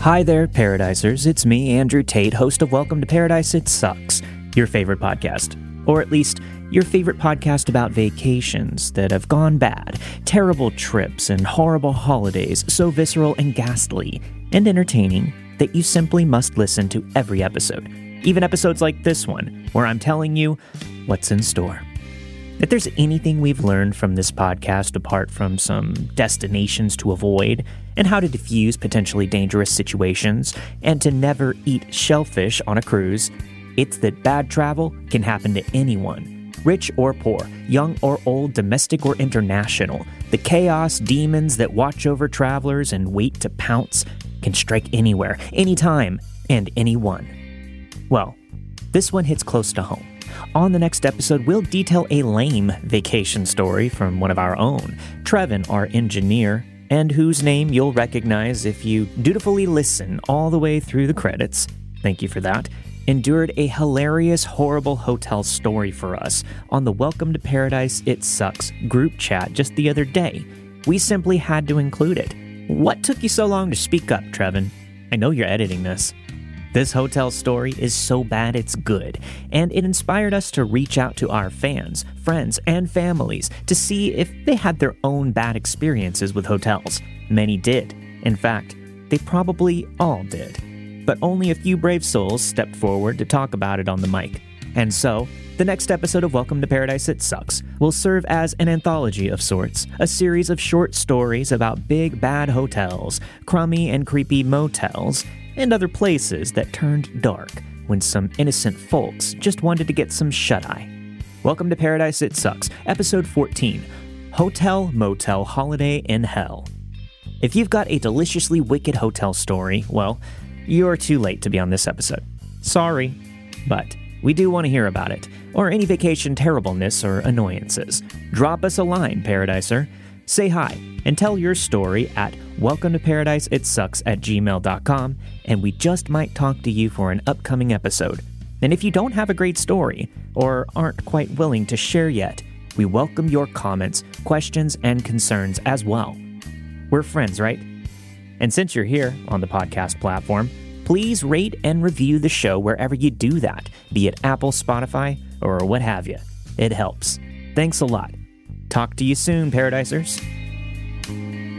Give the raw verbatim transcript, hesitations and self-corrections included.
Hi there, Paradisers. It's me, Andrew Tate, host of Welcome to Paradise It Sucks, your favorite podcast. Or at least, your favorite podcast about vacations that have gone bad, terrible trips, and horrible holidays so visceral and ghastly and entertaining that you simply must listen to every episode. Even episodes like this one, where I'm telling you what's in store. If there's anything we've learned from this podcast apart from some destinations to avoid and how to diffuse potentially dangerous situations and to never eat shellfish on a cruise, it's that bad travel can happen to anyone, rich or poor, young or old, domestic or international. The chaos demons that watch over travelers and wait to pounce can strike anywhere, anytime, and anyone. Well, this one hits close to home. On the next episode, we'll detail a lame vacation story from one of our own, Trevin, our engineer, and whose name you'll recognize if you dutifully listen all the way through the credits. Thank you for that. Endured a hilarious, horrible hotel story for us on the Welcome to Paradise It Sucks group chat just the other day. We simply had to include it. What took you so long to speak up, Trevin? I know you're editing this. This hotel story is so bad it's good, and it inspired us to reach out to our fans, friends, and families to see if they had their own bad experiences with hotels. Many did. In fact, they probably all did. But only a few brave souls stepped forward to talk about it on the mic. And so, the next episode of Welcome to Paradise It Sucks will serve as an anthology of sorts, a series of short stories about big bad hotels, crummy and creepy motels, and other places that turned dark when some innocent folks just wanted to get some shut-eye. Welcome to Paradise It Sucks, Episode fourteen, Hotel Motel Holiday in Hell. If you've got a deliciously wicked hotel story, well, you're too late to be on this episode. Sorry, but we do want to hear about it, or any vacation terribleness or annoyances. Drop us a line, Paradiser. Say hi and tell your story at welcome to paradise it sucks at gmail dot com, and we just might talk to you for an upcoming episode. And if you don't have a great story, or aren't quite willing to share yet, we welcome your comments, questions, and concerns as well. We're friends, right? And since you're here on the podcast platform, please rate and review the show wherever you do that, be it Apple, Spotify, or what have you. It helps. Thanks a lot. Talk to you soon, Paradisers.